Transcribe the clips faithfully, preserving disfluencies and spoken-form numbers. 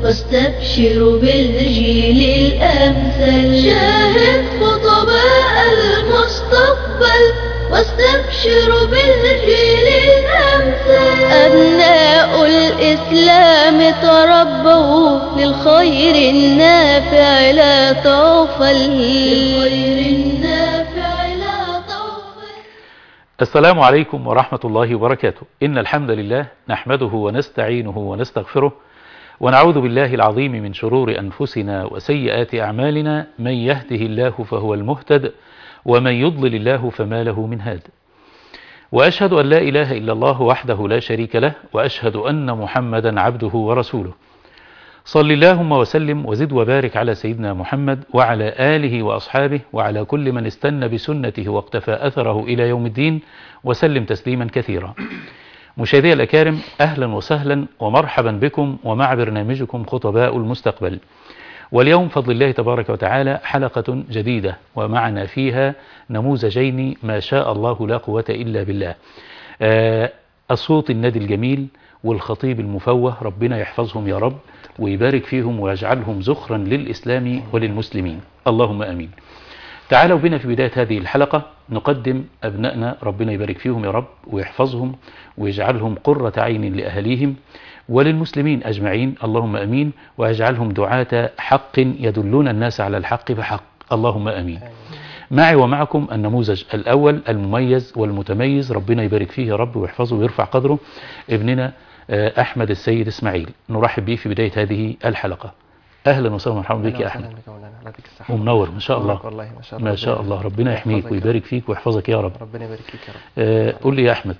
واستبشروا بالجيل الأمثل. شاهد خطباء المستقبل واستبشروا بالجيل الأمثل. أبناء الإسلام تربوا للخير النافع لا طوفل. للخير النافع لا طوفل. السلام عليكم ورحمة الله وبركاته. إن الحمد لله نحمده ونستعينه ونستغفره ونعوذ بالله العظيم من شرور أنفسنا وسيئات أعمالنا. من يهده الله فهو المهتد ومن يضلل الله فما له من هاد. وأشهد أن لا إله إلا الله وحده لا شريك له، وأشهد أن محمدا عبده ورسوله. صل اللهم وسلم وزد وبارك على سيدنا محمد وعلى آله وأصحابه وعلى كل من استنى بسنته واقتفى أثره إلى يوم الدين وسلم تسليما كثيرا. مشاهدي الأكارم، أهلا وسهلا ومرحبا بكم ومع برنامجكم خطباء المستقبل. واليوم فضل الله تبارك وتعالى حلقة جديدة ومعنا فيها نموذجين ما شاء الله لا قوة إلا بالله. آه الصوت النادي الجميل والخطيب المفوه، ربنا يحفظهم يا رب ويبارك فيهم ويجعلهم زخرا للإسلام وللمسلمين، اللهم أمين. تعالوا بنا في بداية هذه الحلقة نقدم أبنائنا، ربنا يبارك فيهم يا رب ويحفظهم ويجعلهم قرة عين لأهليهم وللمسلمين أجمعين، اللهم أمين، ويجعلهم دعاة حق يدلون الناس على الحق بحق، اللهم أمين. معي ومعكم النموذج الأول المميز والمتميز، ربنا يبارك فيه يا رب ويحفظه ويرفع قدره، ابننا أحمد السيد إسماعيل. نرحب به في بداية هذه الحلقة. أهلا وسهلا ومرحبا بك يا أحمد، ومنور ما شاء الله. والله ما شاء الله ما شاء الله، ربنا يحميك ويبارك فيك ويحفظك يا رب. ربنا يبارك فيك يا رب. آه قول لي يا أحمد،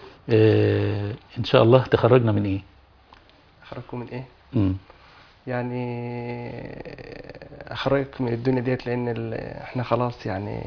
آه إن شاء الله تخرجنا من إيه؟ أخرجكم من إيه؟ مم. يعني أخرجكم من الدنيا ديت لأن إحنا خلاص يعني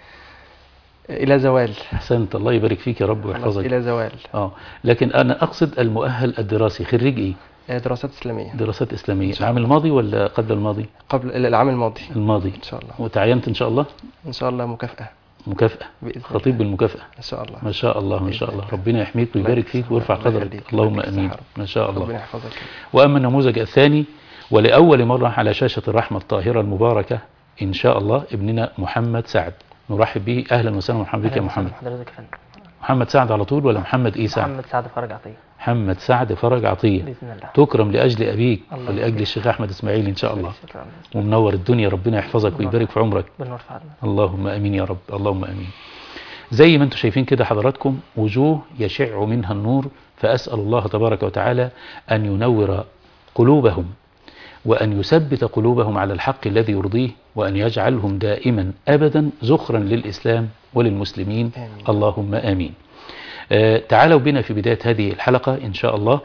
إلى زوال. أحسنت، الله يبارك فيك يا رب ويحفظك. إلى زوال. آه لكن أنا أقصد المؤهل الدراسي، خريج إيه؟ دراسات إسلامية. دراسات إسلامية. العام الماضي ولا قبل الماضي؟ قبل العام الماضي. الماضي إن شاء الله. وتعينت إن شاء الله؟ إن شاء الله مكافأة. مكافأة. خطيب بالمكافأة. إن شاء الله. ما شاء الله ما شاء الله، ربنا يحميك ويبارك فيك ويرفع قدرك، اللهم أمين. ما شاء الله. ربنا يحفظك. وأما النموذج الثاني ولأول مرة على شاشة الرحمة الطاهرة المباركة إن شاء الله، ابننا محمد سعد. نرحب به. أهلا وسهلا ومرحبا بك يا محمد. حضرتك يا فندم. محمد سعد على طول ولا محمد إيه سعد؟ محمد سعد فرج عطية. محمد سعد فرج عطية. بإذن الله. تكرم لأجل أبيك ولأجل الشيخ أحمد إسماعيل إن شاء الله. ومنور الدنيا، ربنا يحفظك ويبارك في عمرك. اللهم أمين يا رب، اللهم أمين. زي ما انتم شايفين كده حضراتكم، وجوه يشع منها النور، فأسأل الله تبارك وتعالى أن ينور قلوبهم وأن يثبت قلوبهم على الحق الذي يرضيه، وأن يجعلهم دائما أبدا زخرا للإسلام وللمسلمين، آمين. اللهم آمين. آه تعالوا بنا في بداية هذه الحلقة إن شاء الله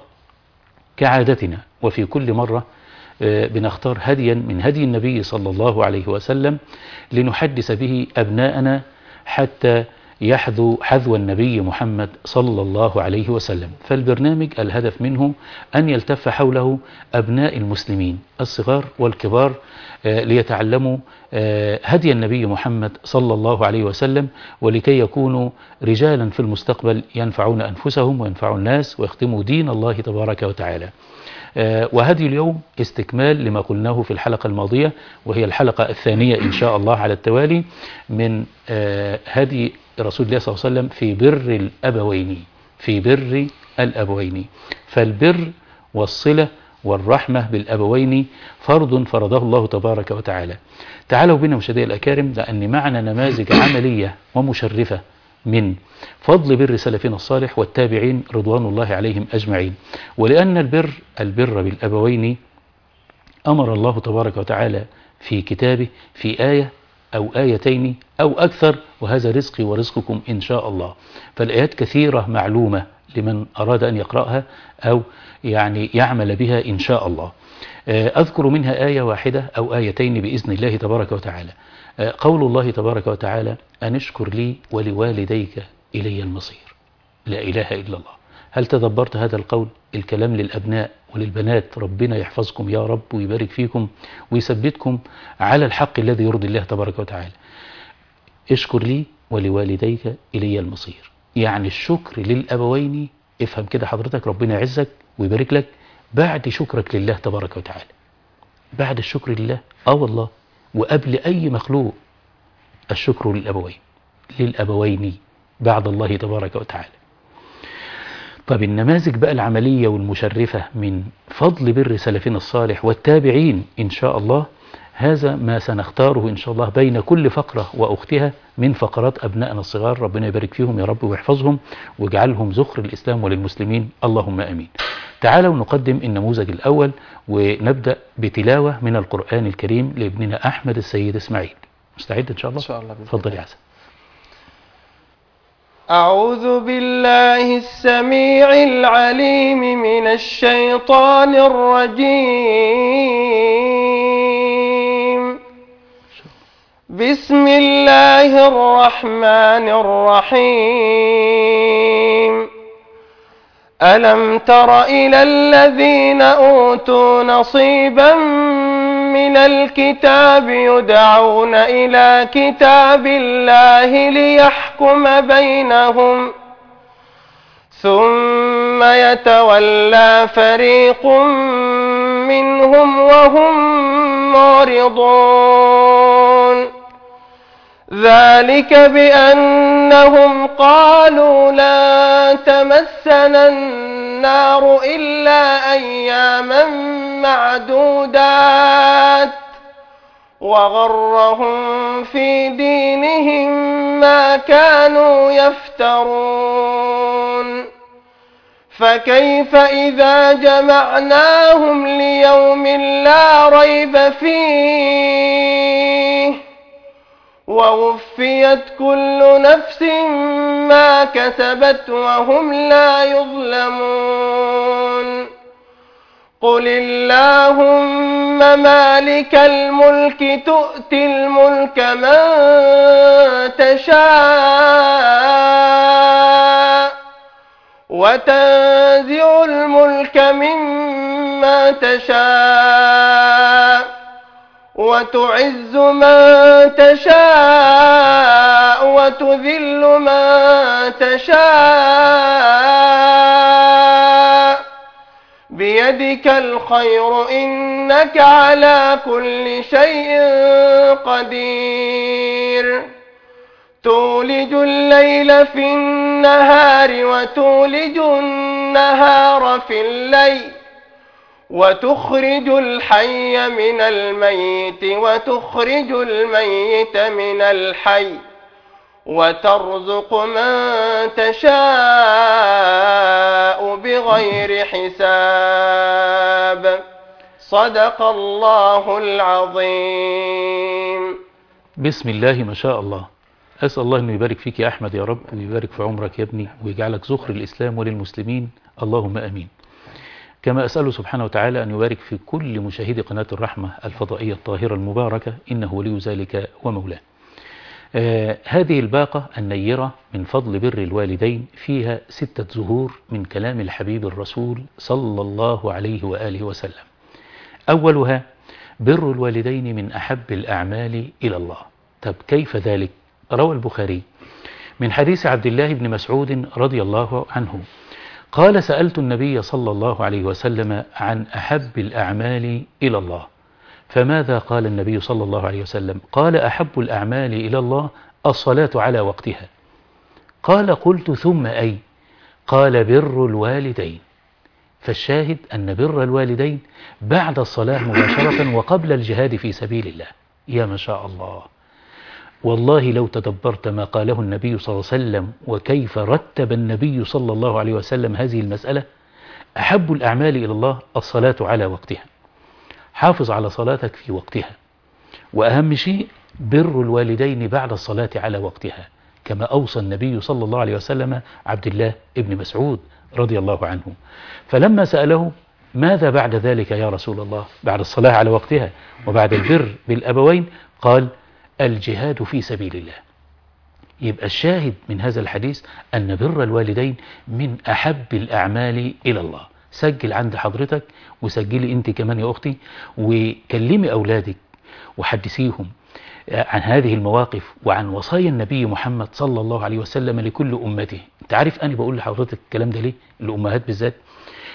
كعادتنا وفي كل مرة آه بنختار هديا من هدي النبي صلى الله عليه وسلم لنحدث به أبناءنا حتى يحذو حذو النبي محمد صلى الله عليه وسلم. فالبرنامج الهدف منه أن يلتف حوله أبناء المسلمين الصغار والكبار آه ليتعلموا آه هدي النبي محمد صلى الله عليه وسلم، ولكي يكونوا رجالا في المستقبل ينفعون أنفسهم وينفعوا الناس ويخدموا دين الله تبارك وتعالى. آه وهدي اليوم استكمال لما قلناه في الحلقة الماضية، وهي الحلقة الثانية إن شاء الله على التوالي من آه هدي رسول الله صلى الله عليه وسلم في بر الأبوين، في بر الأبوين. فالبر والصلة والرحمة بالأبوين فرض فرضه الله تبارك وتعالى. تعالوا بنا مشاهدي الأكارم، لأن معنا نماذج عملية ومشرفة من فضل بر سلفنا الصالح والتابعين رضوان الله عليهم أجمعين. ولأن البر البر بالأبوين أمر الله تبارك وتعالى في كتابه في آية أو آيتين أو أكثر، وهذا رزقي ورزقكم إن شاء الله. فالآيات كثيرة معلومة لمن أراد أن يقرأها أو يعني يعمل بها إن شاء الله. أذكر منها آية واحدة أو آيتين بإذن الله تبارك وتعالى. قول الله تبارك وتعالى: أن اشكر لي ولوالديك إلي المصير. لا إله إلا الله. هل تدبرت هذا القول؟ الكلام للأبناء وللبنات، ربنا يحفظكم يا رب ويبارك فيكم ويثبتكم على الحق الذي يرضي الله تبارك وتعالى. اشكر لي ولوالديك إلي المصير، يعني الشكر للأبوين. افهم كده حضرتك، ربنا يعزك ويبارك لك، بعد شكرك لله تبارك وتعالى، بعد الشكر لله اه والله، وقبل أي مخلوق الشكر للأبوين للأبوين بعد الله تبارك وتعالى. طب النماذج بقى العملية والمشرفة من فضل بر سلفنا الصالح والتابعين إن شاء الله، هذا ما سنختاره إن شاء الله بين كل فقرة وأختها من فقرات أبنائنا الصغار. ربنا يبارك فيهم يا رب ويحفظهم ويجعلهم ذخر الإسلام وللمسلمين، اللهم آمين. تعالوا نقدم النموذج الأول ونبدأ بتلاوة من القرآن الكريم لابننا أحمد السيد إسماعيل. مستعد إن شاء الله؟ إن شاء الله. تفضل يا حسن. أعوذ بالله السميع العليم من الشيطان الرجيم. بسم الله الرحمن الرحيم. ألم تر إلى الذين أوتوا نصيبا من الكتاب يدعون إلى كتاب الله ليحكم بينهم ثم يتولى فريق منهم وهم معرضون. ذلك بأنهم قالوا لا تمسنا النار إلا أياما معدودات وغرهم في دينهم ما كانوا يفترون. فكيف إذا جمعناهم ليوم لا ريب فيه ووفيت كل نفس ما كسبت وهم لا يظلمون. قل اللهم مالك الملك تؤتي الملك من تشاء وتنزع الملك ممن تشاء وتعز من تشاء وتذل من تشاء بيدك الخير إنك على كل شيء قدير. تولج الليل في النهار وتولج النهار في الليل وتخرج الحي من الميت وتخرج الميت من الحي وترزق من تشاء بغير حساب. صدق الله العظيم. بسم الله ما شاء الله. أسأل الله أنه يبارك فيك يا أحمد يا رب ويبارك في عمرك يا ابني ويجعلك ذخر الإسلام وللمسلمين، اللهم آمين. كما أسأله سبحانه وتعالى أن يبارك في كل مشاهدي قناة الرحمة الفضائية الطاهرة المباركة، إنه ولي ذلك ومولاه. آه هذه الباقة النيرة من فضل بر الوالدين فيها ستة زهور من كلام الحبيب الرسول صلى الله عليه وآله وسلم. أولها بر الوالدين من أحب الأعمال إلى الله. طب كيف ذلك؟ روى البخاري من حديث عبد الله بن مسعود رضي الله عنه قال: سألت النبي صلى الله عليه وسلم عن أحب الأعمال إلى الله، فماذا قال النبي صلى الله عليه وسلم؟ قال: أحب الأعمال إلى الله الصلاة على وقتها. قال: قلت ثم أي؟ قال: بر الوالدين. فالشاهد أن بر الوالدين بعد الصلاة مباشرة وقبل الجهاد في سبيل الله. يا ما شاء الله، والله لو تدبرت ما قاله النبي صلى الله عليه وسلم وكيف رتب النبي صلى الله عليه وسلم هذه المسألة. أحب الأعمال إلى الله الصلاة على وقتها، حافظ على صلاتك في وقتها، وأهم شيء بر الوالدين بعد الصلاة على وقتها، كما أوصى النبي صلى الله عليه وسلم عبد الله ابن مسعود رضي الله عنه. فلما سأله ماذا بعد ذلك يا رسول الله، بعد الصلاة على وقتها وبعد البر بالأبوين، قال: الجهاد في سبيل الله. يبقى الشاهد من هذا الحديث أن بر الوالدين من أحب الأعمال إلى الله. سجل عند حضرتك وسجلي أنت كمان يا أختي، وكلمي أولادك وحدثيهم عن هذه المواقف وعن وصايا النبي محمد صلى الله عليه وسلم لكل أمته. أنت عارف أنا بقول لحضرتك الكلام ده ليه؟ الأمهات بالذات،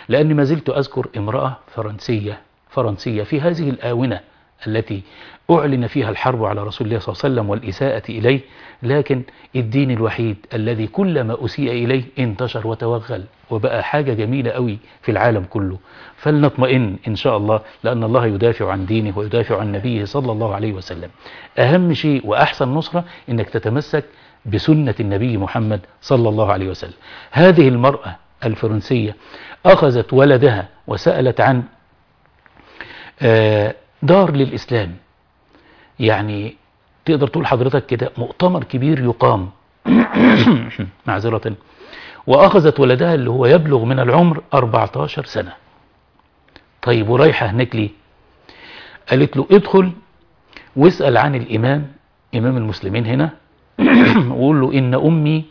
لأني ما زلت أذكر امرأة فرنسية فرنسية في هذه الآونة التي أعلن فيها الحرب على رسول الله صلى الله عليه وسلم والإساءة إليه، لكن الدين الوحيد الذي كلما أسيء إليه انتشر وتوغل وبقى حاجة جميلة قوي في العالم كله. فلنطمئن إن شاء الله، لأن الله يدافع عن دينه ويدافع عن نبيه صلى الله عليه وسلم. أهم شيء وأحسن نصرة إنك تتمسك بسنة النبي محمد صلى الله عليه وسلم. هذه المرأة الفرنسية أخذت ولدها وسألت عن دار للإسلام، يعني تقدر تقول حضرتك كده مؤتمر كبير يقام معذرة، وأخذت ولدها اللي هو يبلغ من العمر أربعة عشر سنة. طيب ورايحة هناك ليه؟ قالت له ادخل واسأل عن الإمام إمام المسلمين هنا وقول له إن أمي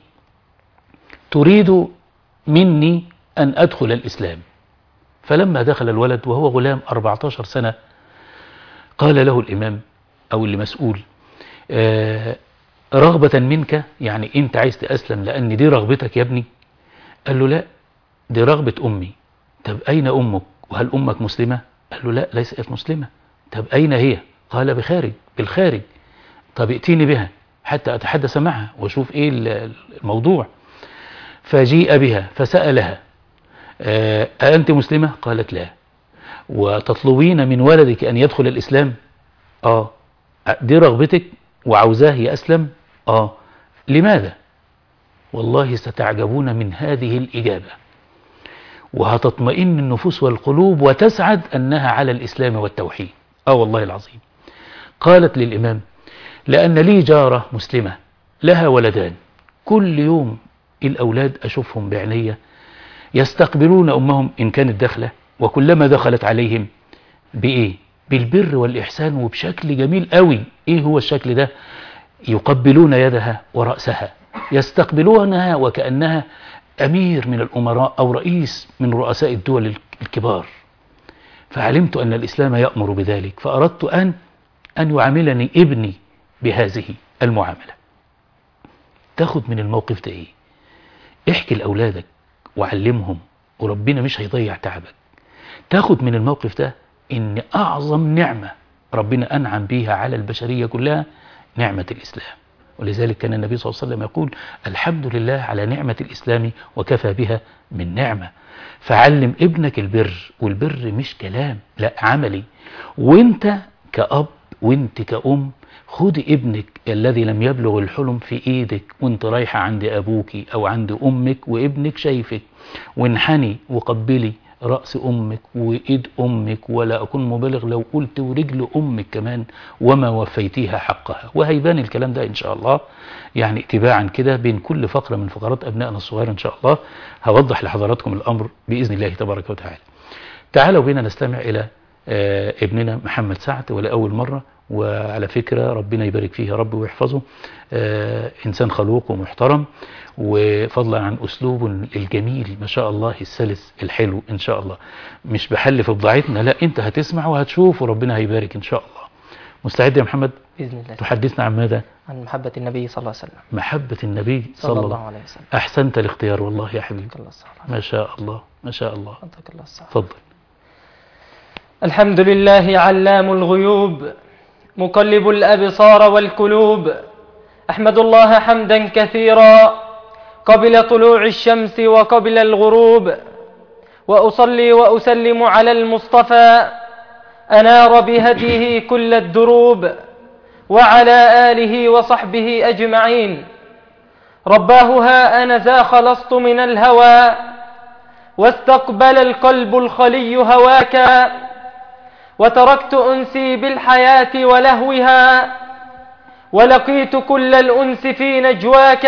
تريد مني أن أدخل الإسلام. فلما دخل الولد وهو غلام أربعة عشر سنة قال له الإمام أو اللي مسؤول آه رغبة منك، يعني أنت عايز تأسلم لأن دي رغبتك يا ابني؟ قال له لا، دي رغبة أمي. طب أين أمك؟ وهل أمك مسلمة؟ قال له لا، ليست مسلمة. طب أين هي؟ قال بخارج بالخارج. طب ائتيني بها حتى أتحدث معها وأشوف إيه الموضوع. فجيء بها فسألها أأنت مسلمة؟ قالت لا. وتطلبين من ولدك أن يدخل الإسلام؟ آه. دي رغبتك وعاوزاه يأسلم؟ آه. لماذا؟ والله ستعجبون من هذه الإجابة وهتطمئن النفوس والقلوب وتسعد أنها على الإسلام والتوحيد. آه والله العظيم. قالت للإمام لأن لي جارة مسلمة لها ولدان، كل يوم الأولاد أشوفهم بعنية يستقبلون أمهم إن كانت داخلة، وكلما دخلت عليهم بإيه؟ بالبر والإحسان وبشكل جميل قوي. إيه هو الشكل ده؟ يقبلون يدها ورأسها، يستقبلونها وكأنها أمير من الأمراء أو رئيس من رؤساء الدول الكبار. فعلمت أن الإسلام يأمر بذلك، فأردت أن أن يعاملني ابني بهذه المعاملة. تاخد من الموقف ده إيه؟ احكي لأولادك وعلمهم وربنا مش هيضيع تعبك. تاخد من الموقف ده إن أعظم نعمة ربنا أنعم بيها على البشرية كلها نعمة الإسلام، ولذلك كان النبي صلى الله عليه وسلم يقول الحمد لله على نعمة الإسلام وكفى بها من نعمة. فعلم ابنك البر، والبر مش كلام، لا عملي. وانت كأب وانت كأم خدي ابنك الذي لم يبلغ الحلم في ايدك وانت رايحة عند ابوك او عند امك وابنك شايفك، وانحني وقبلي رأس امك وايد امك، ولا اكون مبالغ لو قلت ورجل امك كمان وما وفيتيها حقها. وهيبان الكلام ده ان شاء الله يعني اتباعا كده بين كل فقرة من فقرات ابنائنا الصغير ان شاء الله. هوضح لحضراتكم الامر باذن الله تبارك وتعالى. تعالوا بينا نستمع الى آه ابننا محمد سعد ولأول مرة، وعلى فكرة ربنا يبارك فيه يا رب ويحفظه. آه إنسان خلوق ومحترم، وفضلا عن أسلوبه الجميل ما شاء الله السلس الحلو إن شاء الله. مش بحل في بضاعتنا، لا أنت هتسمع وهتشوف وربنا هيبارك إن شاء الله. مستعد يا محمد؟ بإذن الله. تحدثنا عن ماذا؟ عن محبة النبي صلى الله عليه وسلم. محبة النبي صلى, صلى الله, الله عليه وسلم. أحسنت الاختيار والله يا حبيبي. الله ما شاء الله ما شاء الله. الله تفضل. الحمد لله علام الغيوب مقلب الأبصار والقلوب، أحمد الله حمدا كثيرا قبل طلوع الشمس وقبل الغروب، وأصلي وأسلم على المصطفى أنار بهديه كل الدروب، وعلى آله وصحبه أجمعين. رباه ها أنا ذا خلصت من الهوى، واستقبل القلب الخلي هواك، وتركت أنسي بالحياة ولهوها، ولقيت كل الأنس في نجواك،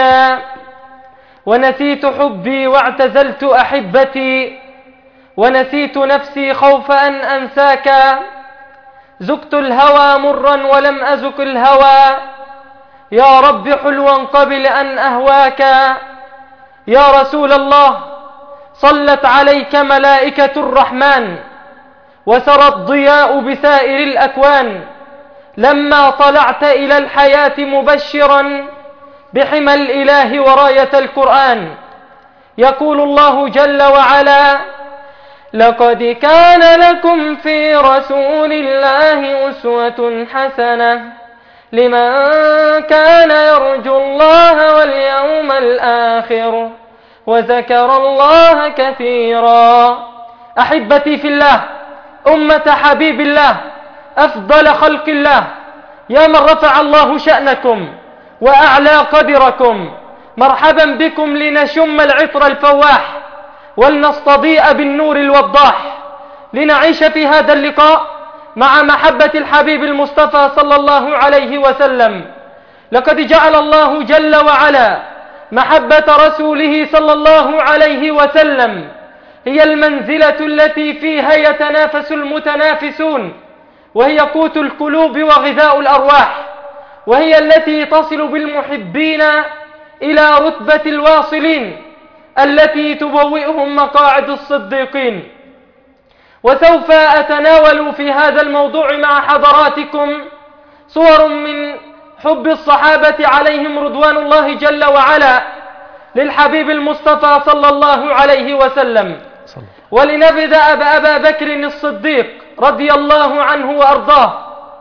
ونسيت حبي واعتزلت أحبتي، ونسيت نفسي خوف أن أنساك. زكت الهوى مرا ولم أزك الهوى، يا رب حلوا قبل أن أهواك. يا رسول الله صلت عليك ملائكة الرحمن، وسرى الضياء بسائر الأكوان، لما طلعت إلى الحياة مبشرا بحمى الإله وراية القرآن. يقول الله جل وعلا لقد كان لكم في رسول الله أسوة حسنة لمن كان يرجو الله واليوم الآخر وذكر الله كثيرا. أحبتي في الله، أمة حبيب الله، أفضل خلق الله، يا من رفع الله شأنكم وأعلى قدركم، مرحبا بكم لنشم العطر الفواح ولنستضيء بالنور الوضاح، لنعيش في هذا اللقاء مع محبة الحبيب المصطفى صلى الله عليه وسلم. لقد جعل الله جل وعلا محبة رسوله صلى الله عليه وسلم هي المنزلة التي فيها يتنافس المتنافسون، وهي قوت القلوب وغذاء الأرواح، وهي التي تصل بالمحبين إلى رتبة الواصلين التي تبوئهم مقاعد الصديقين. وسوف أتناول في هذا الموضوع مع حضراتكم صور من حب الصحابة عليهم رضوان الله جل وعلا للحبيب المصطفى صلى الله عليه وسلم. ولنبدأ بأبا بكر الصديق رضي الله عنه وأرضاه.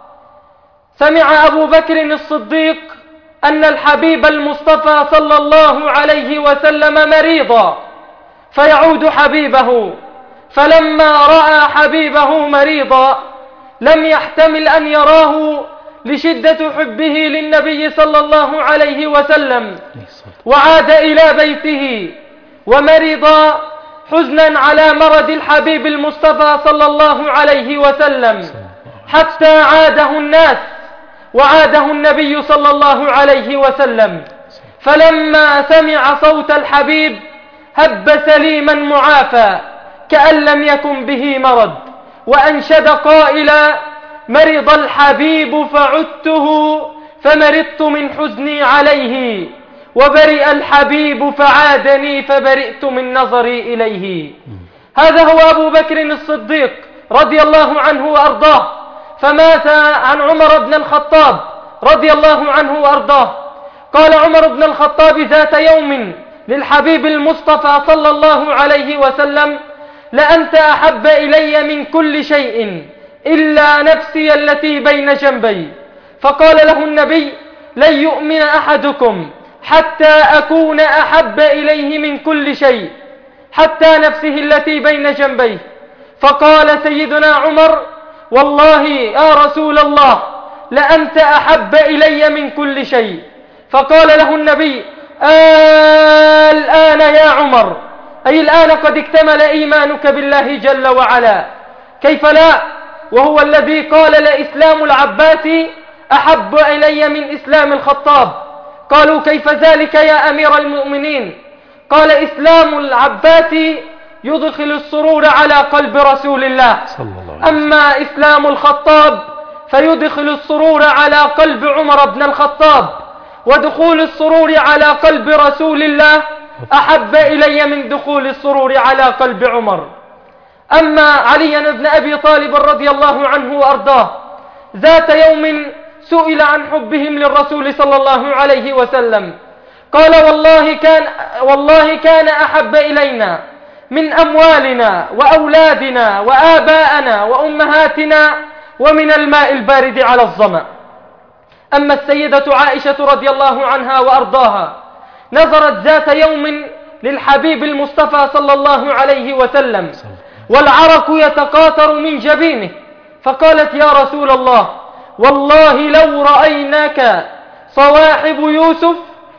سمع أبو بكر الصديق أن الحبيب المصطفى صلى الله عليه وسلم مريضا، فيعود حبيبه، فلما رأى حبيبه مريضا لم يحتمل أن يراه لشدة حبه للنبي صلى الله عليه وسلم، وعاد إلى بيته ومرض حزنا على مرض الحبيب المصطفى صلى الله عليه وسلم، حتى عاده الناس وعاده النبي صلى الله عليه وسلم. فلما سمع صوت الحبيب هب سليما معافى كأن لم يكن به مرض، وأنشد قائلا: مرض الحبيب فعدته فمرضت من حزني عليه، وبرئ الحبيب فعادني فبرئت من نظري إليه. هذا هو أبو بكر الصديق رضي الله عنه وأرضاه. فمات عن عمر بن الخطاب رضي الله عنه وأرضاه. قال عمر بن الخطاب ذات يوم للحبيب المصطفى صلى الله عليه وسلم: لأنت أحب إلي من كل شيء إلا نفسي التي بين جنبي. فقال له النبي: لن يؤمن أحدكم حتى أكون أحب إليه من كل شيء حتى نفسه التي بين جنبيه. فقال سيدنا عمر: والله يا رسول الله لأنت أحب إلي من كل شيء. فقال له النبي: آه الآن يا عمر، أي الآن قد اكتمل إيمانك بالله جل وعلا. كيف لا، وهو الذي قال: لإسلام العباس أحب إلي من إسلام الخطاب. قالوا: كيف ذلك يا أمير المؤمنين؟ قال: إسلام العباس يدخل السرور على قلب رسول الله، أما إسلام الخطاب فيدخل السرور على قلب عمر بن الخطاب، ودخول السرور على قلب رسول الله أحب إلي من دخول السرور على قلب عمر. أما علي بن أبي طالب رضي الله عنه وأرضاه، ذات يوم سئل عن حبهم للرسول صلى الله عليه وسلم، قال: والله كان, والله كان أحب إلينا من أموالنا وأولادنا وآباءنا وأمهاتنا ومن الماء البارد على الظمأ. أما السيدة عائشة رضي الله عنها وأرضاها، نظرت ذات يوم للحبيب المصطفى صلى الله عليه وسلم والعرق يتقاطر من جبينه، فقالت: يا رسول الله، والله لو رأيناك صواحب يوسف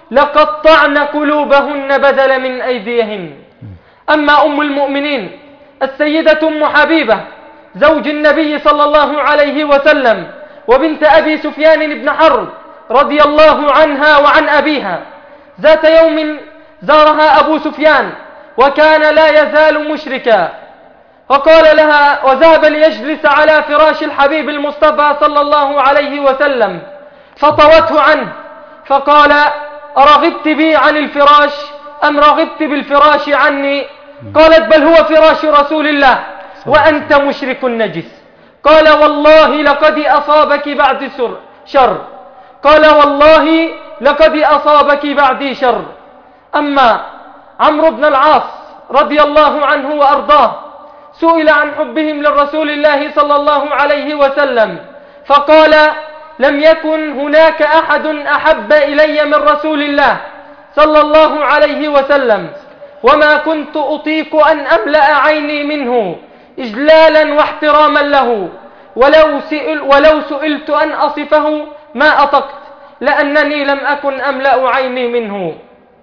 لقطعن قلوبهن بدل من أيديهن. أما أم المؤمنين السيدة أم حبيبة زوج النبي صلى الله عليه وسلم وبنت أبي سفيان بن حرب رضي الله عنها وعن أبيها، ذات يوم زارها أبو سفيان وكان لا يزال مشركا، فقال لها وذهب ليجلس على فراش الحبيب المصطفى صلى الله عليه وسلم، فطوته عنه فقال: أرغبت بي عن الفراش أم رغبت بالفراش عني؟ قالت: بل هو فراش رسول الله وأنت مشرك نجس. قال: والله لقد أصابك بعد شر. قال: والله لقد أصابك بعدي شر. أما عمرو بن العاص رضي الله عنه وأرضاه، سئل عن حبهم للرسول الله صلى الله عليه وسلم فقال: لم يكن هناك أحد أحب إلي من رسول الله صلى الله عليه وسلم، وما كنت أطيق أن أملأ عيني منه إجلالا واحتراما له، ولو, سئل ولو سئلت أن أصفه ما أطقت، لأنني لم أكن أملأ عيني منه.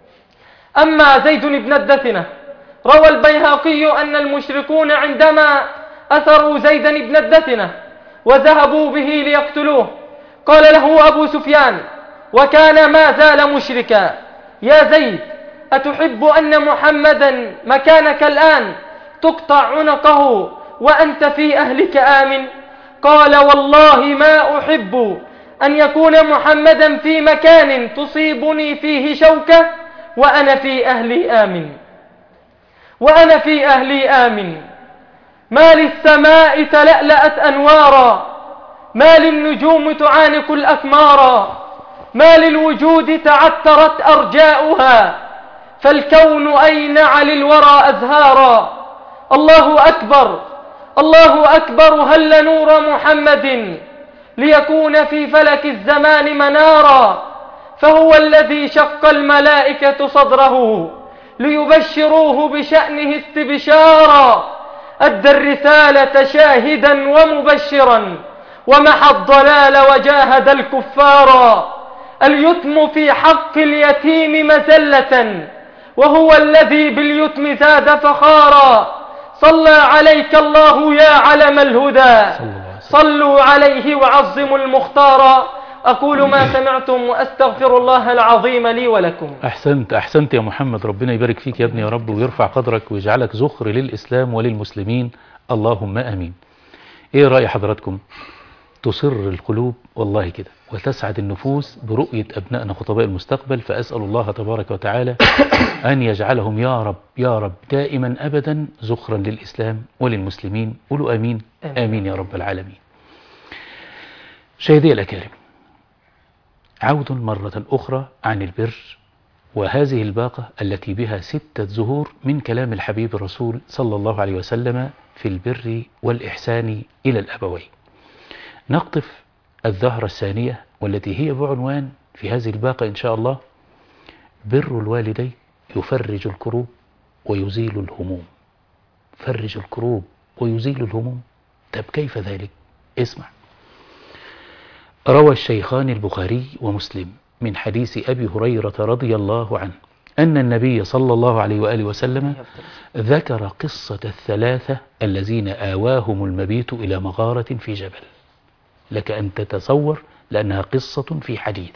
أما زيد بن الدثنة، روى البيهقي أن المشركون عندما أثروا زيدا بن الدثنة وذهبوا به ليقتلوه، قال له أبو سفيان وكان ما زال مشركا: يا زيد، أتحب أن محمدا مكانك الآن تقطع عنقه وأنت في أهلك آمن؟ قال: والله ما أحب أن يكون محمدا في مكان تصيبني فيه شوكة وأنا في أهلي آمن وأنا في أهلي آمن. ما للسماء تلألأت أنوارا، ما للنجوم تعانق الأكمارا، ما للوجود تعترت أرجاؤها، فالكون أينع للورى أزهارا. الله أكبر الله أكبر، هل نور محمد ليكون في فلك الزمان منارا، فهو الذي شق الملائكة صدره ليبشروه بشأنه استبشارا، أدى الرسالة شاهدا ومبشرا ومحى الضلال وجاهد الكفارا. اليتم في حق اليتيم مزلة، وهو الذي باليتم زاد فخارا. صلى عليك الله يا علم الهدى، صلوا عليه وعظموا المختار. أقول ما سمعتم وأستغفر الله العظيم لي ولكم. أحسنت أحسنت يا محمد، ربنا يبارك فيك يا ابني يا رب، ويرفع قدرك ويجعلك ذخر للإسلام وللمسلمين، اللهم آمين. إيه رأي حضراتكم؟ تصر القلوب والله كده وتسعد النفوس برؤية أبنائنا خطباء المستقبل، فأسأل الله تبارك وتعالى أن يجعلهم يا رب يا رب دائما أبدا ذخرا للإسلام وللمسلمين. قولوا آمين آمين يا رب العالمين. شاهدي الأكارم، عود مرة أخرى عن البر، وهذه الباقة التي بها ستة زهور من كلام الحبيب الرسول صلى الله عليه وسلم في البر والإحسان إلى الأبوين. نقطف الزهرة الثانية والتي هي بعنوان في هذه الباقة إن شاء الله: بر الوالدين يفرج الكروب ويزيل الهموم. فرج الكروب ويزيل الهموم، طب كيف ذلك؟ اسمع. روى الشيخان البخاري ومسلم من حديث أبي هريرة رضي الله عنه أن النبي صلى الله عليه وآله وسلم ذكر قصة الثلاثة الذين آواهم المبيت إلى مغارة في جبل. لك أن تتصور لأنها قصة في حديث،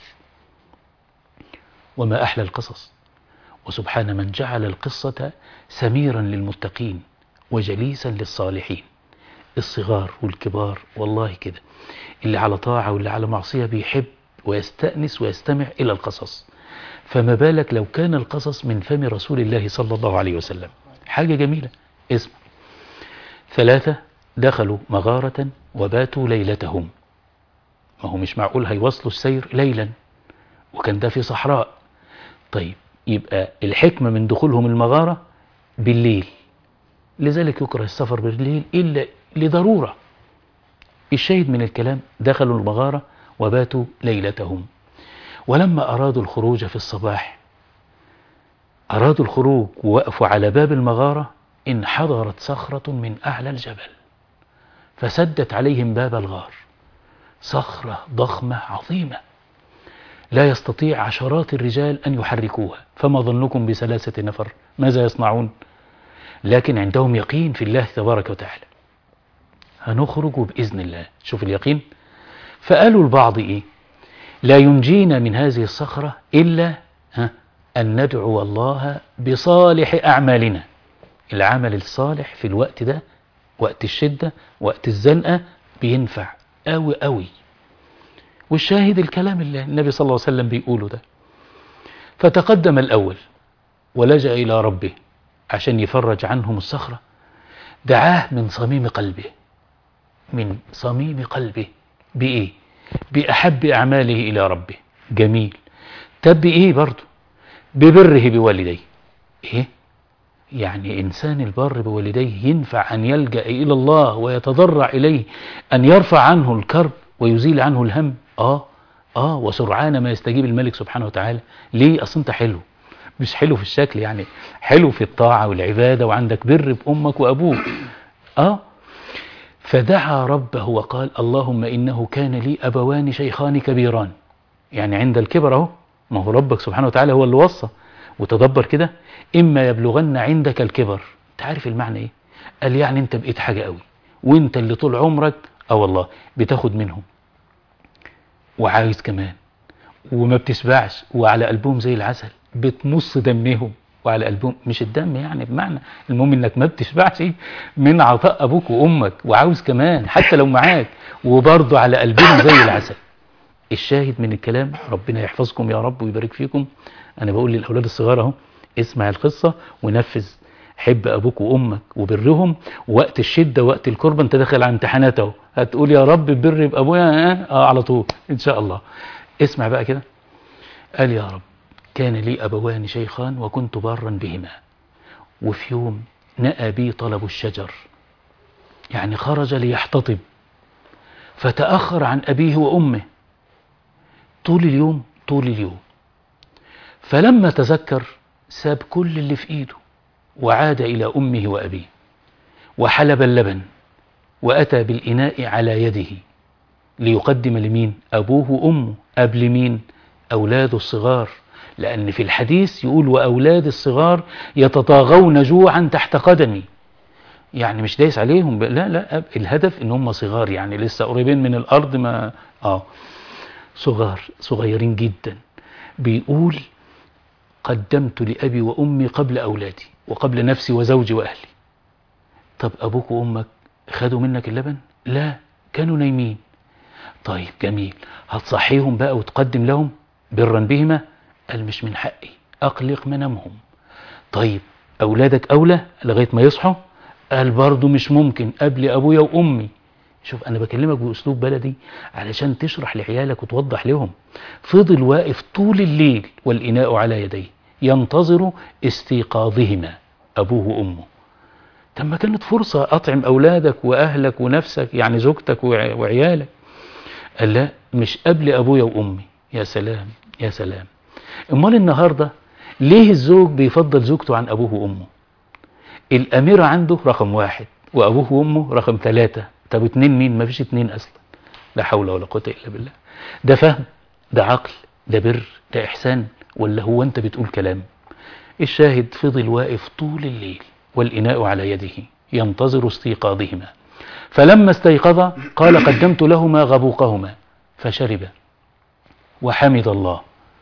وما أحلى القصص، وسبحان من جعل القصة سميرا للمتقين وجليسا للصالحين، الصغار والكبار، والله كده اللي على طاعة واللي على معصية بيحب ويستأنس ويستمع إلى القصص، فما بالك لو كان القصص من فم رسول الله صلى الله عليه وسلم. حاجة جميلة. اسم ثلاثة دخلوا مغارة وباتوا ليلتهم. ما هو مش معقول هيوصلوا السير ليلا، وكان ده في صحراء. طيب يبقى الحكمة من دخولهم المغارة بالليل، لذلك يكره السفر بالليل إلا لضرورة. الشاهد من الكلام: دخلوا المغارة وباتوا ليلتهم. ولما أرادوا الخروج في الصباح، أرادوا الخروج ووقفوا على باب المغارة، انحدرت صخرة من أعلى الجبل فسدت عليهم باب الغار. صخرة ضخمة عظيمة لا يستطيع عشرات الرجال أن يحركوها، فما ظنكم بثلاثة نفر؟ ماذا يصنعون؟ لكن عندهم يقين في الله تبارك وتعالى، هنخرج بإذن الله. شوف اليقين. فقالوا البعض إيه؟ لا ينجينا من هذه الصخرة إلا ها أن ندعو الله بصالح أعمالنا. العمل الصالح في الوقت ده، وقت الشدة، وقت الزنقة، بينفع أوي أوي. والشاهد الكلام اللي النبي صلى الله عليه وسلم بيقوله ده. فتقدم الأول ولجأ إلى ربه عشان يفرج عنهم الصخرة، دعاه من صميم قلبه، من صميم قلبه. بإيه؟ بأحب أعماله إلى ربه. جميل. طب بإيه برضه؟ ببره بوالديه. إيه؟ يعني إنسان البر بوالديه ينفع أن يلجأ إلى الله ويتضرع إليه أن يرفع عنه الكرب ويزيل عنه الهم. آه آه وسرعان ما يستجيب الملك سبحانه وتعالى. ليه؟ أصل أنت حلو، مش حلو في الشكل، يعني حلو في الطاعة والعبادة وعندك بر بأمك وأبوك. آه فدعا ربه وقال اللهم إنه كان لي أبوان شيخان كبيران. يعني عند الكبر أهو، ما هو ربك سبحانه وتعالى هو اللي وصى. وتدبر كده، إما يبلغن عندك الكبر. أنت عارف المعنى إيه؟ قال يعني أنت بقيت حاجة قوي، وأنت اللي طول عمرك أه والله بتاخد منهم وعايز كمان وما بتشبعش، وعلى قلبهم زي العسل، بتمص دمهم وعلى قلبهم، مش الدم يعني بمعنى، المهم انك ما بتشبعش من عطاء ابوك وامك وعاوز كمان حتى لو معاك، وبرضه على قلبهم زي العسل. الشاهد من الكلام، ربنا يحفظكم يا رب ويبارك فيكم. انا بقول للاولاد الصغار اهو، اسمع القصة ونفذ. حب ابوك وامك وبرهم، وقت الشدة وقت الكربة انت داخل على امتحانات اهو، هتقول يا رب بر بابويا اه, آه على طول ان شاء الله. اسمع بقى كده، قال يا رب كان لي أبوان شيخان وكنت بارا بهما، وفي يوم نأى بي طلب الشجر، يعني خرج ليحتطب فتأخر عن أبيه وأمه طول اليوم طول اليوم. فلما تذكر ساب كل اللي في إيده وعاد إلى أمه وأبيه وحلب اللبن وأتى بالإناء على يده ليقدم لمين؟ أبوه وأمه. قبل مين؟ أولاده الصغار، لأن في الحديث يقول وأولاد الصغار يتطاغون جوعا تحت قدمي. يعني مش دايس عليهم، لا لا، الهدف إن هم صغار، يعني لسه قريبين من الأرض، ما آه صغار صغيرين جدا. بيقول قدمت لأبي وأمي قبل أولادي وقبل نفسي وزوجي وأهلي. طب أبوك وأمك خدوا منك اللبن؟ لا، كانوا نايمين. طيب جميل، هتصحيهم بقى وتقدم لهم برا بهما؟ قال مش من حقي، أقلق منامهم. طيب أولادك أولى لغاية ما يصحوا؟ قال برضو مش ممكن، قبل أبويا وأمي. شوف أنا بكلمك بأسلوب بلدي علشان تشرح لعيالك وتوضح لهم. فضل واقف طول الليل والإناء على يديه ينتظر استيقاظهما، أبوه وأمه. طب ما كانت فرصة أطعم أولادك وأهلك ونفسك، يعني زوجتك وعيالك. قال لا، مش قبل أبويا وأمي. يا سلام يا سلام. امال النهاردة ليه الزوج بيفضل زوجته عن أبوه وأمه؟ الأميرة عنده رقم واحد وأبوه وأمه رقم ثلاثة. طب اتنين مين؟ ما فيش اتنين أصلا. لا حول ولا قوة إلا بالله. ده فهم، ده عقل، ده بر، ده إحسان، ولا هو أنت بتقول كلام؟ الشاهد فضل واقف طول الليل والإناء على يده ينتظر استيقاظهما. فلما استيقظ قال قدمت لهما غبوقهما فشرب وحمد الله.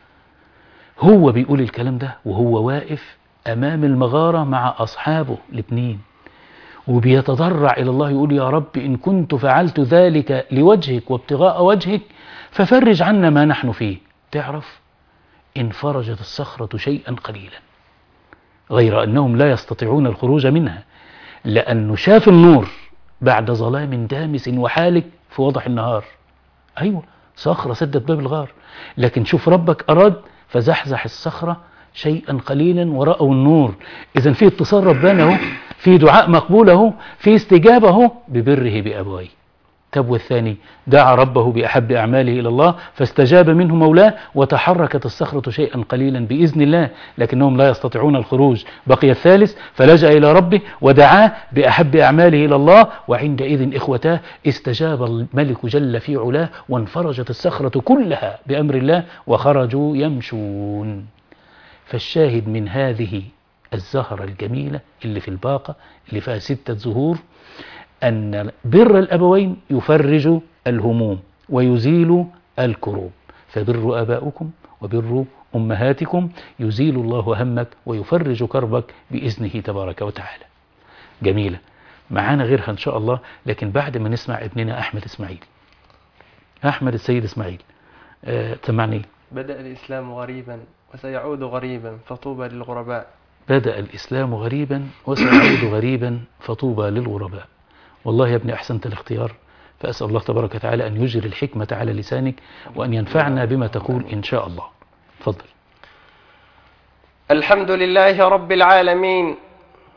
هو بيقول الكلام ده وهو واقف أمام المغارة مع أصحابه الاثنين، وبيتضرع إلى الله، يقول يا رب إن كنت فعلت ذلك لوجهك وابتغاء وجهك ففرج عنا ما نحن فيه. تعرف انفرجت الصخرة شيئا قليلا، غير أنهم لا يستطيعون الخروج منها، لأنه شاف النور بعد ظلام دامس وحالك في وضح النهار. أيوة، صخرة سدت باب الغار، لكن شوف ربك أراد فزحزح الصخرة شيئا قليلا ورأوا النور. إذن في اتصال ربنا اهو، في دعاء مقبول اهو، في استجابة اهو ببره بأبويه. طب والثاني دعا ربه بأحب أعماله إلى الله فاستجاب منه مولاه وتحركت الصخرة شيئا قليلا بإذن الله، لكنهم لا يستطيعون الخروج. بقي الثالث فلجأ إلى ربه ودعاه بأحب أعماله إلى الله، وعندئذ إخوتاه استجاب الملك جل في علاه وانفرجت الصخرة كلها بأمر الله وخرجوا يمشون. فالشاهد من هذه الزهرة الجميلة اللي في الباقة اللي فيها ستة زهور أن بر الأبوين يفرج الهموم ويزيل الكروب. فبروا آباؤكم وبروا أمهاتكم يزيل الله همك ويفرج كربك بإذنه تبارك وتعالى. جميلة، معانا غيرها إن شاء الله، لكن بعد ما نسمع ابننا أحمد إسماعيل. أحمد السيد إسماعيل، أه تسمعني. بدأ الإسلام غريبا وسيعود غريبا فطوبى للغرباء. بدأ الإسلام غريبا وسيعود غريبا فطوبى للغرباء. والله يا ابني أحسنت الاختيار، فأسأل الله تبارك وتعالى أن يجري الحكمة على لسانك وأن ينفعنا بما تقول إن شاء الله. تفضل. الحمد لله رب العالمين،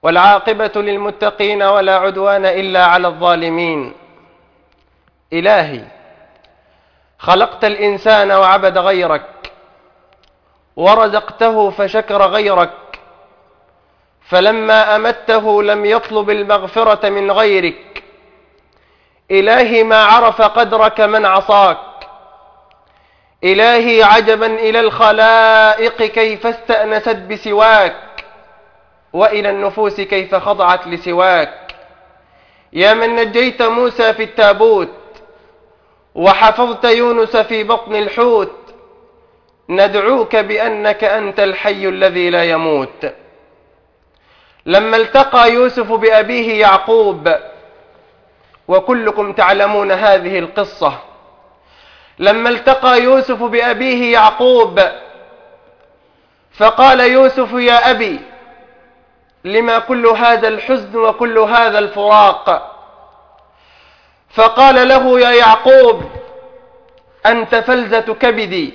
والعاقبة للمتقين ولا عدوان إلا على الظالمين. إلهي، خلقت الإنسان وعبد غيرك، ورزقته فشكر غيرك، فلما أمته لم يطلب المغفرة من غيرك. إلهي، ما عرف قدرك من عصاك. إلهي، عجبا إلى الخلائق كيف استأنست بسواك، وإلى النفوس كيف خضعت لسواك. يا من نجيت موسى في التابوت وحفظت يونس في بطن الحوت، ندعوك بأنك أنت الحي الذي لا يموت. لما التقى يوسف بأبيه يعقوب، وكلكم تعلمون هذه القصة، لما التقى يوسف بأبيه يعقوب فقال يوسف: يا أبي، لما كل هذا الحزن وكل هذا الفراق؟ فقال له: يا يعقوب، أنت فلذة كبدي.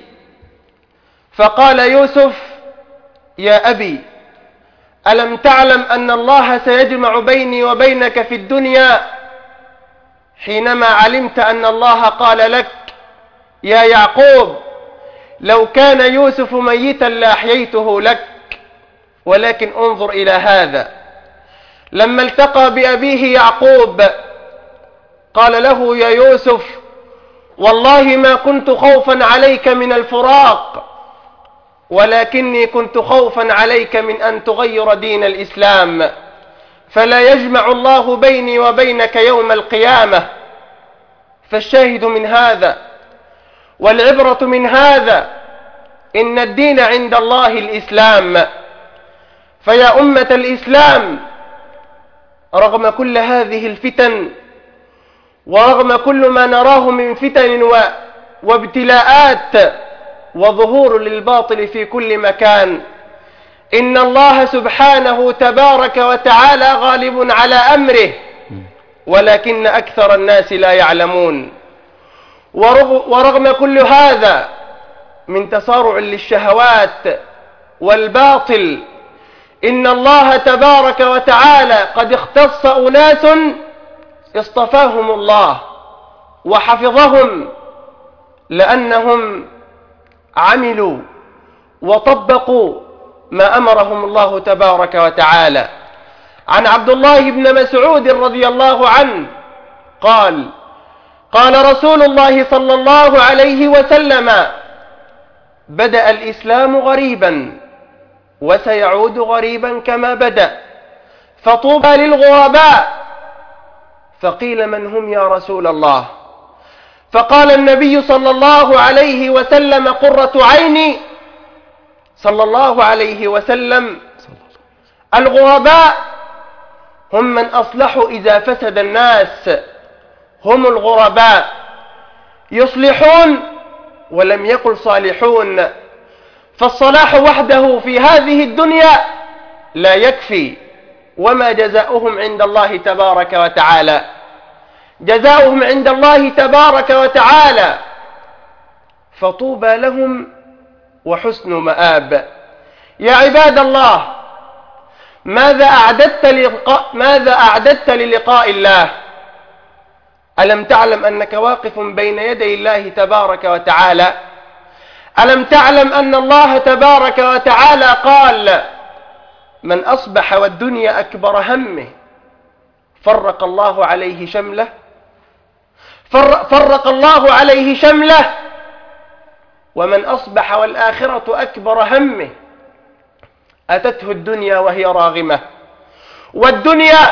فقال يوسف: يا أبي، ألم تعلم أن الله سيجمع بيني وبينك في الدنيا؟ حينما علمت أن الله قال لك: يا يعقوب، لو كان يوسف ميتا لأحييته لك. ولكن انظر إلى هذا، لما التقى بأبيه يعقوب قال له: يا يوسف، والله ما كنت خوفا عليك من الفراق، ولكني كنت خوفا عليك من أن تغير دين الإسلام، فلا يجمع الله بيني وبينك يوم القيامة. فالشاهد من هذا والعبرة من هذا إن الدين عند الله الإسلام. فيا أمة الإسلام، رغم كل هذه الفتن ورغم كل ما نراه من فتن و... وابتلاءات وظهور للباطل في كل مكان، إن الله سبحانه تبارك وتعالى غالب على أمره، ولكن أكثر الناس لا يعلمون. ورغم كل هذا من تصارع للشهوات والباطل، إن الله تبارك وتعالى قد اختص أناس اصطفاهم الله وحفظهم، لأنهم عملوا وطبقوا ما أمرهم الله تبارك وتعالى. عن عبد الله بن مسعود رضي الله عنه قال: قال رسول الله صلى الله عليه وسلم: بدأ الإسلام غريبا وسيعود غريبا كما بدأ، فطوبى للغرباء. فقيل: من هم يا رسول الله؟ فقال النبي صلى الله عليه وسلم: قرة عيني صلى الله عليه وسلم: الغرباء هم من أصلحوا إذا فسد الناس، هم الغرباء، يصلحون ولم يقل صالحون. فالصلاح وحده في هذه الدنيا لا يكفي، وما جزاؤهم عند الله تبارك وتعالى؟ جزاؤهم عند الله تبارك وتعالى فطوبى لهم وحسن مآب. يا عباد الله، ماذا أعددت للقاء ماذا أعددت للقاء الله؟ ألم تعلم أنك واقف بين يدي الله تبارك وتعالى؟ ألم تعلم أن الله تبارك وتعالى قال: من أصبح والدنيا أكبر همه فرق الله عليه شمله فرق الله عليه شمله ومن أصبح والآخرة أكبر همه أتته الدنيا وهي راغمة. والدنيا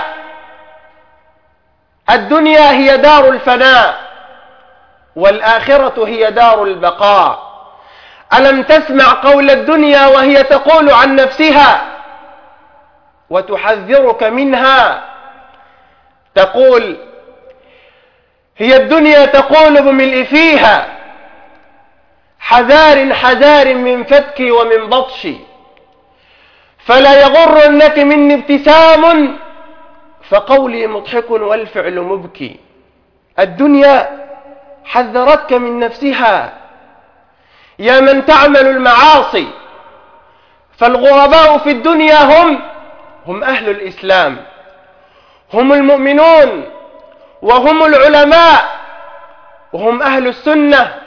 الدنيا هي دار الفناء، والآخرة هي دار البقاء. ألم تسمع قول الدنيا وهي تقول عن نفسها وتحذرك منها؟ تقول: هي الدنيا تقول بملء فيها، حذار حذار من فتكي ومن بطشي، فلا يغرنك مني ابتسام، فقولي مضحك والفعل مبكي. الدنيا حذرتك من نفسها يا من تعمل المعاصي. فالغرباء في الدنيا هم هم أهل الإسلام، هم المؤمنون، وهم العلماء، وهم أهل السنة،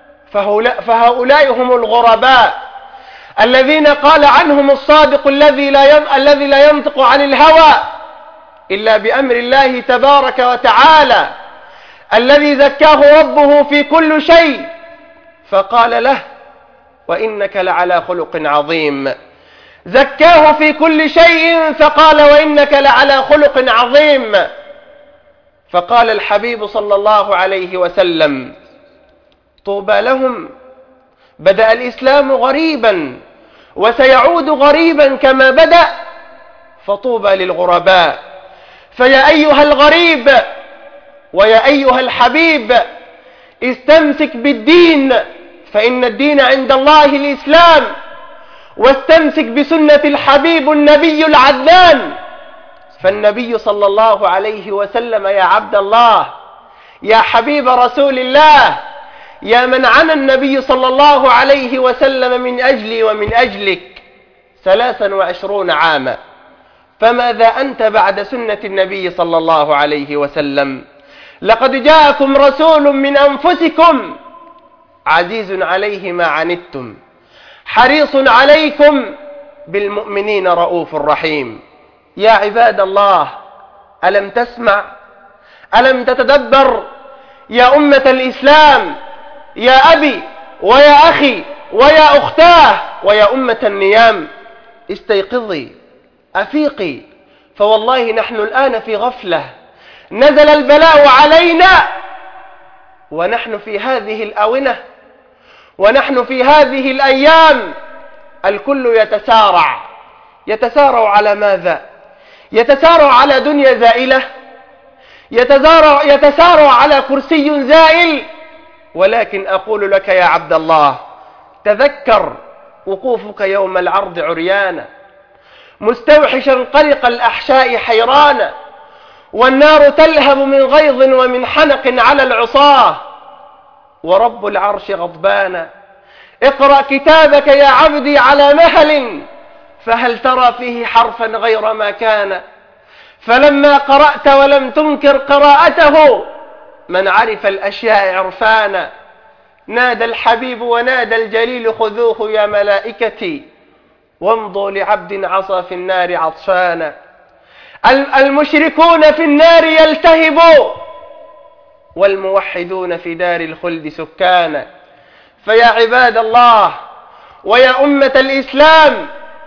فهؤلاء هم الغرباء الذين قال عنهم الصادق الذي لا الذي لا ينطق عن الهوى إلا بأمر الله تبارك وتعالى، الذي زكاه ربه في كل شيء فقال له: وإنك لعلى خلق عظيم. زكاه في كل شيء فقال: وإنك لعلى خلق عظيم. فقال الحبيب صلى الله عليه وسلم: طوبى لهم، بدأ الإسلام غريبا وسيعود غريبا كما بدأ، فطوبى للغرباء. فيا أيها الغريب ويا أيها الحبيب، استمسك بالدين، فإن الدين عند الله الإسلام، واستمسك بسنة الحبيب النبي العدنان، فالنبي صلى الله عليه وسلم يا عبد الله، يا حبيب رسول الله، يا من عانى النبي صلى الله عليه وسلم من أجلي ومن أجلك ثلاثا وعشرون عاما، فماذا أنت بعد سنة النبي صلى الله عليه وسلم؟ لقد جاءكم رسول من أنفسكم عزيز عليه ما عنتم، حريص عليكم بالمؤمنين رؤوف رحيم. يا عباد الله، ألم تسمع؟ ألم تتدبر؟ يا أمة الإسلام، يا أبي ويا أخي ويا أختاه ويا أمة النيام، استيقظي، أفيقي، فوالله نحن الآن في غفلة. نزل البلاء علينا ونحن في هذه الآونة، ونحن في هذه الأيام الكل يتسارع. يتسارع على ماذا؟ يتسارع على دنيا زائلة، يتسارع, يتسارع على كرسي زائل. ولكن أقول لك يا عبد الله، تذكر وقوفك يوم العرض عريانا، مستوحشا قلق الأحشاء حيرانا، والنار تلهب من غيظ ومن حنق على العصاة، ورب العرش غضبانا. اقرأ كتابك يا عبدي على مهل، فهل ترى فيه حرفا غير ما كان؟ فلما قرأت ولم تنكر قراءته، من عرف الأشياء عرفانا. نادى الحبيب ونادى الجليل: خذوه يا ملائكتي وامضوا لعبد عصى في النار عطشانا. المشركون في النار يلتهبوا، والموحدون في دار الخلد سكانا. فيا عباد الله ويا أمة الإسلام،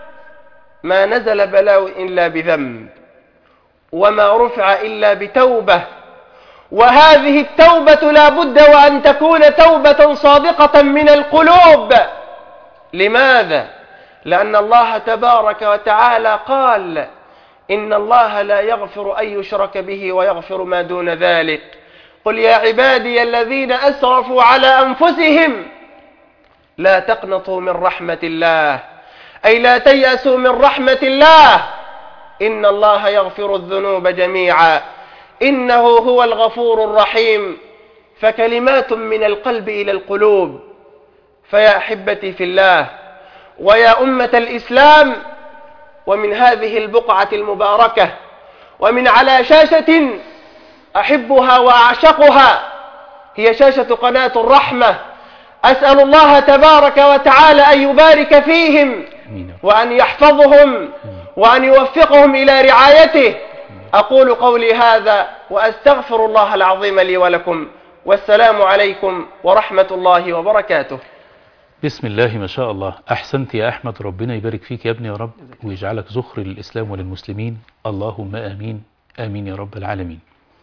ما نزل بلاء إلا بذنب، وما رفع إلا بتوبة، وهذه التوبة لا بد وأن تكون توبة صادقة من القلوب. لماذا؟ لأن الله تبارك وتعالى قال: إن الله لا يغفر أن يشرك به ويغفر ما دون ذلك. قل يا عبادي الذين أسرفوا على أنفسهم لا تقنطوا من رحمة الله، أي لا تيأسوا من رحمة الله، إن الله يغفر الذنوب جميعا إنه هو الغفور الرحيم. فكلمات من القلب إلى القلوب. فيا أحبتي في الله ويا أمة الإسلام، ومن هذه البقعة المباركة، ومن على شاشة أحبها وأعشقها، هي شاشة قناة الرحمة، أسأل الله تبارك وتعالى أن يبارك فيهم وأن يحفظهم وأن يوفقهم إلى رعايته. أقول قولي هذا وأستغفر الله العظيم لي ولكم، والسلام عليكم ورحمة الله وبركاته. بسم الله ما شاء الله. أحسنت يا أحمد، ربنا يبارك فيك يا ابني يا رب، ويجعلك ذخر للإسلام وللمسلمين، اللهم آمين آمين يا رب العالمين.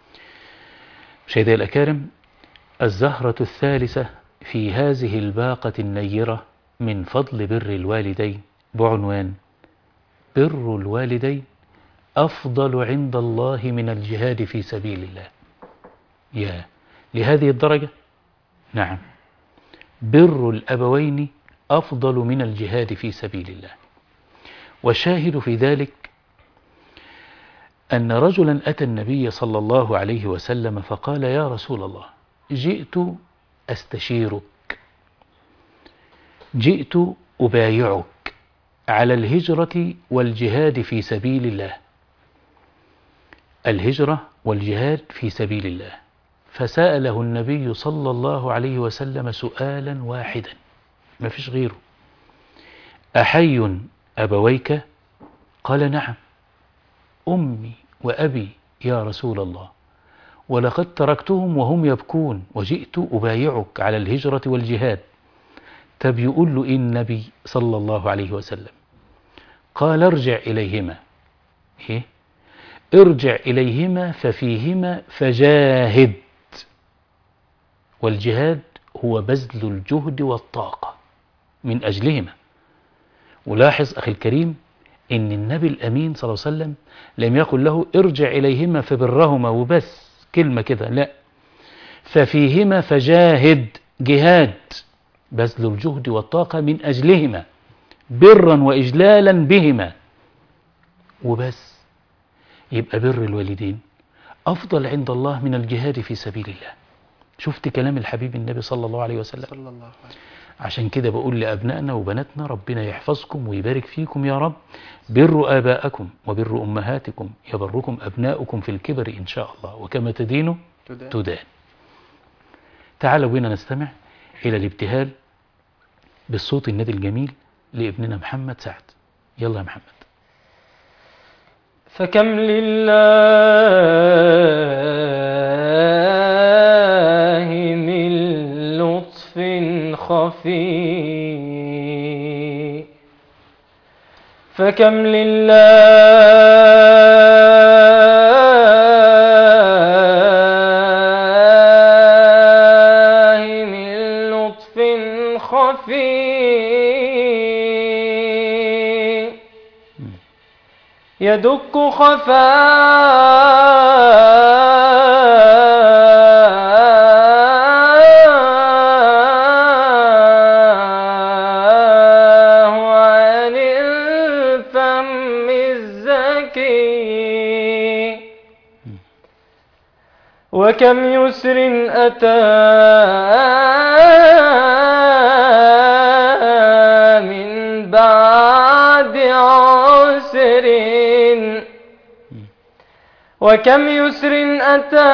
مشاهدي الأكارم، الزهرة الثالثة في هذه الباقة النيرة من فضل بر الوالدين بعنوان: بر الوالدين أفضل عند الله من الجهاد في سبيل الله. يا لهذه الدرجة؟ نعم، بر الأبوين أفضل من الجهاد في سبيل الله. والشاهد في ذلك أن رجلا أتى النبي صلى الله عليه وسلم فقال: يا رسول الله، جئت أستشيرك، جئت أبايعك على الهجرة والجهاد في سبيل الله، الهجرة والجهاد في سبيل الله. فسأله النبي صلى الله عليه وسلم سؤالا واحدا ما فيش غيره: أحي أبويك؟ قال نعم، أمي وأبي يا رسول الله، ولقد تركتهم وهم يبكون وجئت أبايعك على الهجرة والجهاد. طب يقول له إيه النبي صلى الله عليه وسلم؟ قال ارجع إليهما. إيه؟ ارجع إليهما ففيهما فجاهد. والجهاد هو بذل الجهد والطاقة من أجلهما. ولاحظ أخي الكريم إن النبي الأمين صلى الله عليه وسلم لم يقل له ارجع إليهما فبرهما وبس كلمة كده، لا، ففيهما فجاهد، جهاد بذل الجهد والطاقة من أجلهما برا وإجلالا بهما وبس. يبقى بر الوالدين أفضل عند الله من الجهاد في سبيل الله. شفت كلام الحبيب النبي صلى الله عليه وسلم؟ صلى الله عليه. عشان كده بقول لأبنائنا وبناتنا ربنا يحفظكم ويبارك فيكم يا رب. بروا آباءكم وبروا أمهاتكم يبركم أبناؤكم في الكبر إن شاء الله، وكما تدين تدان. تعالوا بنا نستمع إلى الابتهال بالصوت النادي الجميل لابننا محمد سعد. يلا يا محمد. فكم لله من لطف خفي، فكم لله من لطف خفي يدك خفاه عن الفم الزكي، وكم يسر أتى من بعد عسر، وكم يسر أتى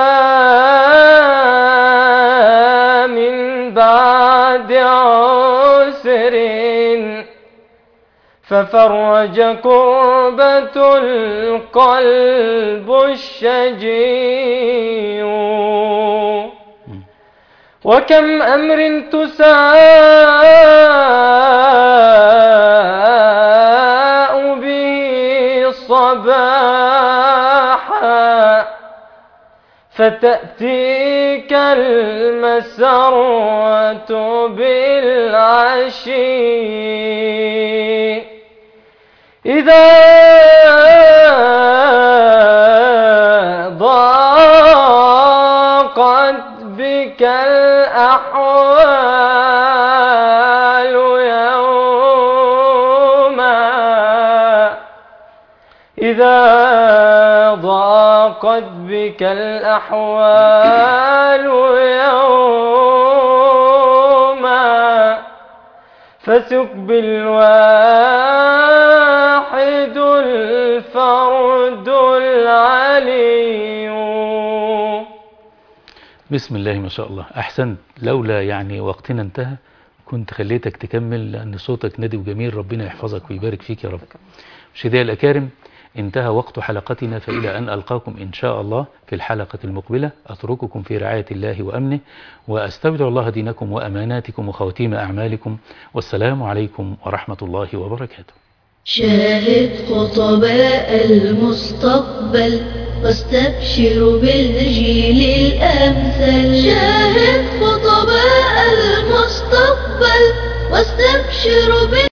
من بعد عسر، ففرج كربة القلب الشجي، وكم أمر تساء به صباحا، فتأتيك المسرة بالعشي، إذا ضاقت بك الأحوال يوما، إذا ضاقت بك الأحوال يوما، فسك بالواحد الفرد العلي. بسم الله ما شاء الله، أحسنت. لولا يعني وقتنا انتهى كنت خليتك تكمل، لأن صوتك ندي وجميل. ربنا يحفظك ويبارك فيك يا رب. مشاهدينا الأكارم، انتهى وقت حلقتنا، فإلى أن ألقاكم إن شاء الله في الحلقة المقبلة أترككم في رعاية الله وأمنه، وأستودع الله دينكم وأماناتكم وخواتيم أعمالكم، والسلام عليكم ورحمة الله وبركاته. شاهد خطباء المستقبل واستبشر بالجيل الأمثل، شاهد خطباء المستقبل واستبشر بالجيل